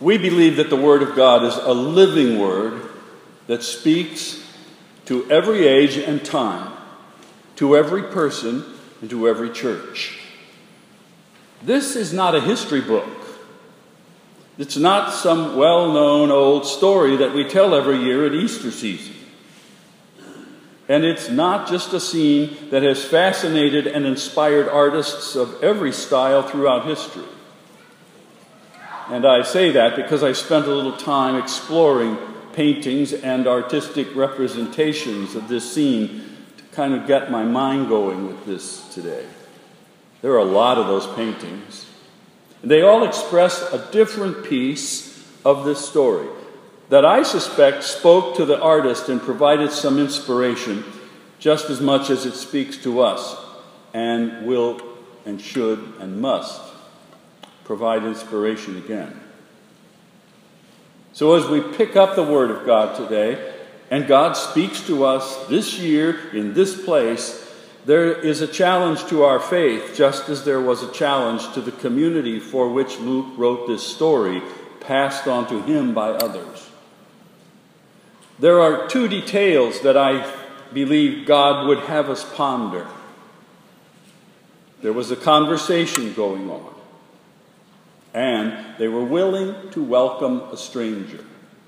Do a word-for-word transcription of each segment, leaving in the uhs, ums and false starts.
We believe that the Word of God is a living Word that speaks to every age and time, to every person, and to every church. This is not a history book. It's not some well-known old story that we tell every year at Easter season. And it's not just a scene that has fascinated and inspired artists of every style throughout history. And I say that because I spent a little time exploring paintings and artistic representations of this scene to kind of get my mind going with this today. There are a lot of those paintings. And they all express a different piece of this story that I suspect spoke to the artist and provided some inspiration just as much as it speaks to us and will and should and must provide inspiration again. So as we pick up the Word of God today, and God speaks to us this year in this place, there is a challenge to our faith, just as there was a challenge to the community for which Luke wrote this story, passed on to him by others. There are two details that I believe God would have us ponder. There was a conversation going on, and they were willing to welcome a stranger.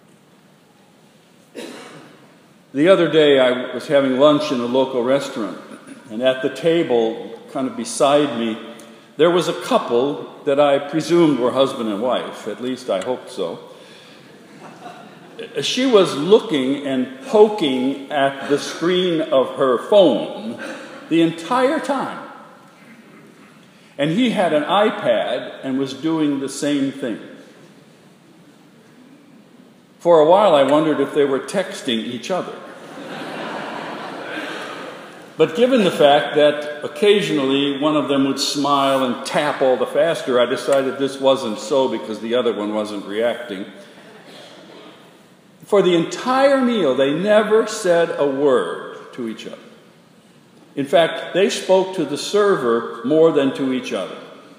The other day I was having lunch in a local restaurant, and at the table, kind of beside me, there was a couple that I presumed were husband and wife. At least I hope so. She was looking and poking at the screen of her phone the entire time. And he had an iPad and was doing the same thing. For a while I wondered if they were texting each other. But given the fact that occasionally one of them would smile and tap all the faster, I decided this wasn't so because the other one wasn't reacting. For the entire meal, they never said a word to each other. In fact, they spoke to the server more than to each other.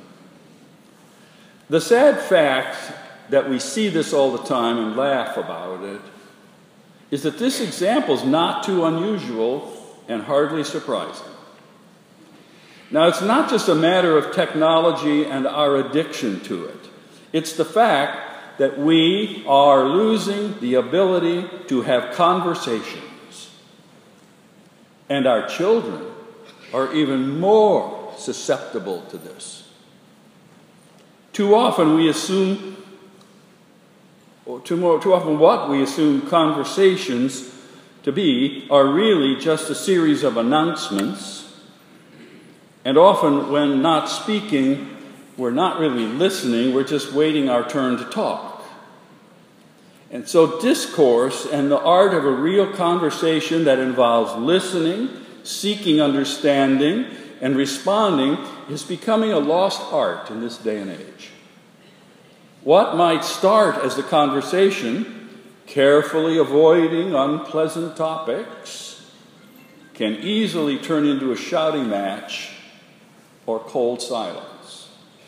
The sad fact that we see this all the time and laugh about it is that this example is not too unusual and hardly surprising. Now, it's not just a matter of technology and our addiction to it. It's the fact that we are losing the ability to have conversations. And our children are even more susceptible to this. Too often we assume, or too, more, too often what we assume conversations to be are really just a series of announcements. And often when not speaking, we're not really listening, we're just waiting our turn to talk. And so discourse and the art of a real conversation that involves listening, seeking understanding, and responding is becoming a lost art in this day and age. What might start as a conversation, carefully avoiding unpleasant topics, can easily turn into a shouting match or cold silence.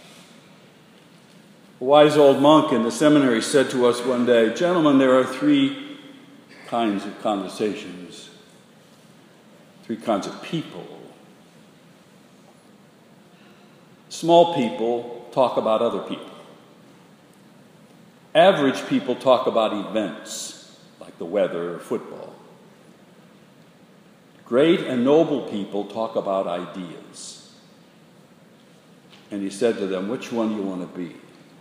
A wise old monk in the seminary said to us one day, "Gentlemen, there are three kinds of conversations, three kinds of people. Small people talk about other people. Average people talk about events, like the weather or football. Great and noble people talk about ideas." And he said to them, "Which one do you want to be?"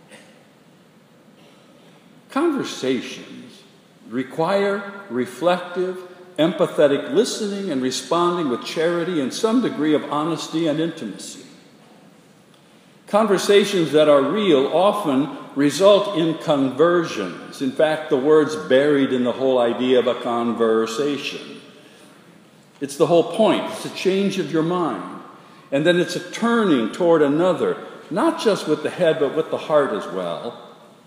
Conversations require reflective, empathetic listening and responding with charity and some degree of honesty and intimacy. Conversations that are real often result in conversions. In fact, the word's buried in the whole idea of a conversation. It's the whole point. It's a change of your mind. And then it's a turning toward another, not just with the head, but with the heart as well.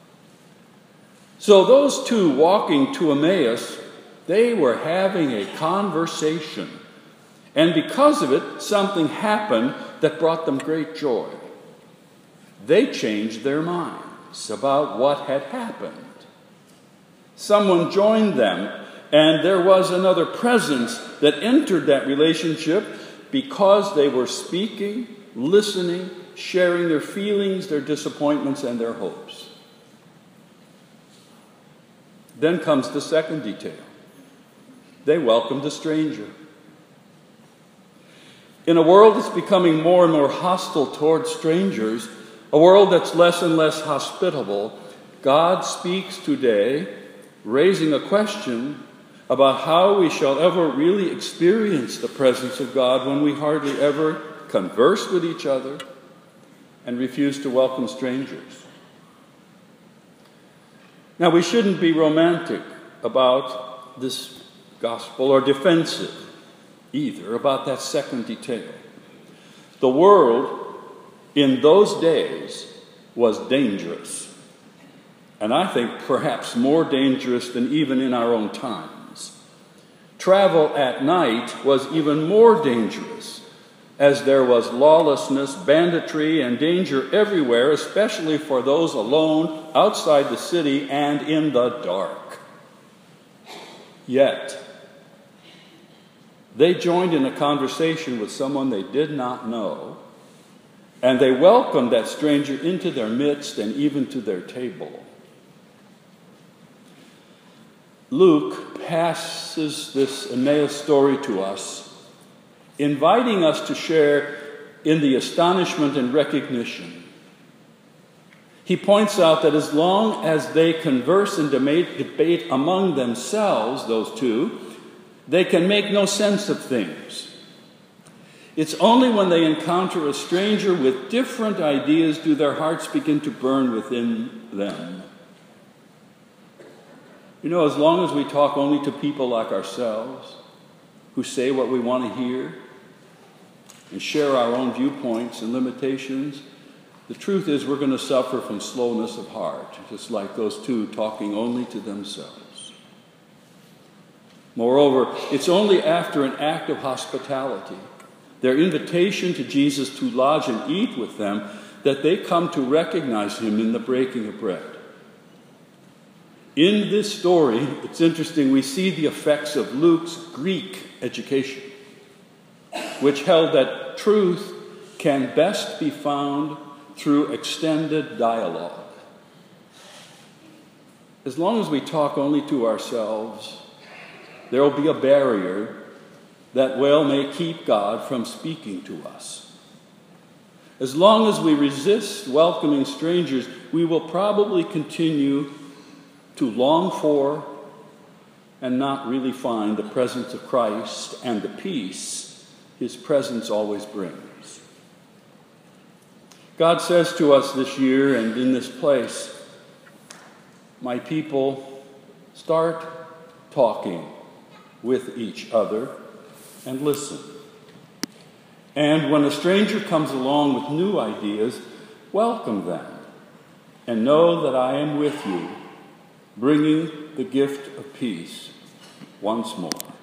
So those two walking to Emmaus, they were having a conversation. And because of it, something happened that brought them great joy. They changed their mind. curious about what had happened. Someone joined them, and there was another presence that entered that relationship because they were speaking, listening, sharing their feelings, their disappointments, and their hopes. Then comes the second detail. They welcomed a stranger. In a world that's becoming more and more hostile towards strangers, a world that's less and less hospitable, God speaks today, raising a question about how we shall ever really experience the presence of God when we hardly ever converse with each other and refuse to welcome strangers. Now, we shouldn't be romantic about this gospel or defensive either about that second detail. The world in those days was dangerous, and I think perhaps more dangerous than even in our own times. Travel at night was even more dangerous, as there was lawlessness, banditry, and danger everywhere, especially for those alone outside the city and in the dark. Yet, they joined in a conversation with someone they did not know, and they welcomed that stranger into their midst and even to their table. Luke passes this Emmaus story to us, inviting us to share in the astonishment and recognition. He points out that as long as they converse and debate among themselves, those two, they can make no sense of things. It's only when they encounter a stranger with different ideas do their hearts begin to burn within them. You know, as long as we talk only to people like ourselves, who say what we want to hear, and share our own viewpoints and limitations, the truth is we're going to suffer from slowness of heart, just like those two talking only to themselves. Moreover, it's only after an act of hospitality, their invitation to Jesus to lodge and eat with them, that they come to recognize him in the breaking of bread. In this story, it's interesting, we see the effects of Luke's Greek education, which held that truth can best be found through extended dialogue. As long as we talk only to ourselves, there will be a barrier that well may keep God from speaking to us. As long as we resist welcoming strangers, we will probably continue to long for and not really find the presence of Christ and the peace his presence always brings. God says to us this year and in this place, my people, start talking with each other and listen. And when a stranger comes along with new ideas, welcome them and know that I am with you, bringing the gift of peace once more.